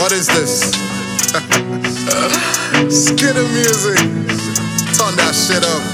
What is this? Skitter music. Turn that shit up.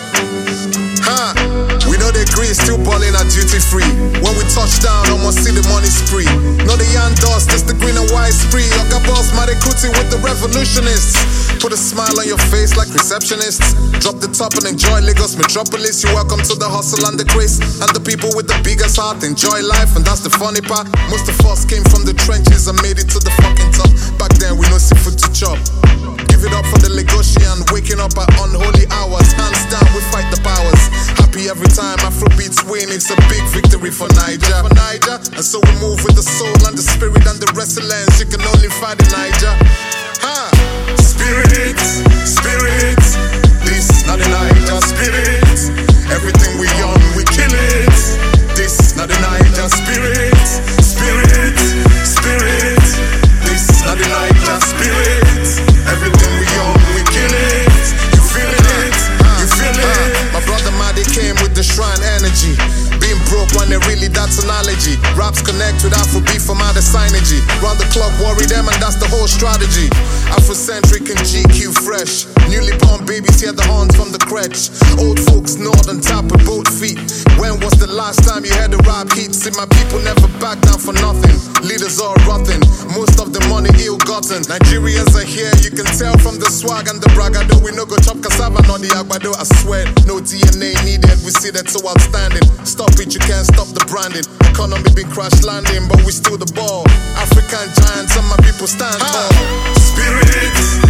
We know they green still ballin' at duty free. When we touch down, almost see the money spree. No the yarn dust, it's the green and white spree. Oga boss, Marikuti with the revolutionists. Put a smile on your face like receptionists. Drop the top and enjoy Lagos metropolis. You're welcome to the hustle and the grace. And the people with the biggest heart enjoy life, and that's the funny part. Most of us came from the trenches and made it to the fucking top. Back then we no see food to chop. Give it up for the Lagosian, waking up at unholy hours. Hands down, we fight the powers. Happy every time Afrobeats win, it's a big victory for Niger. And so we move with the soul and the spirit and the resilience. You can only find in Niger. Spirit, spirit, this not the Niger spirit. Everything we on, we kill it. This not the Niger spirit. Spirit, spirit, this not the Niger spirit. Everything we on, we kill it. You feeling it? You feel it? My brother Madi came with the shrine energy. Being broke when they really, that's analogy. Raps connect with Afrobeat from out of synergy. Round the clock, worry them, and that's the whole strategy. Afrocentric and GQ fresh. Newly born babies hear the horns from the crutch. Old folks nod and tap with both feet. When was the last time you had a rap heat? See, my people never back down for nothing. Leaders all rotten, most of the money ill-gotten. Nigerians are here, you can tell from the swag and the bragado. We no go chop cassava, not the agbado. I swear, no DNA needed. We see that so outstanding. Stop it, you can't stop the branding. Economy been crash landing, but we still the ball. African giants and my people stand tall. Spirit.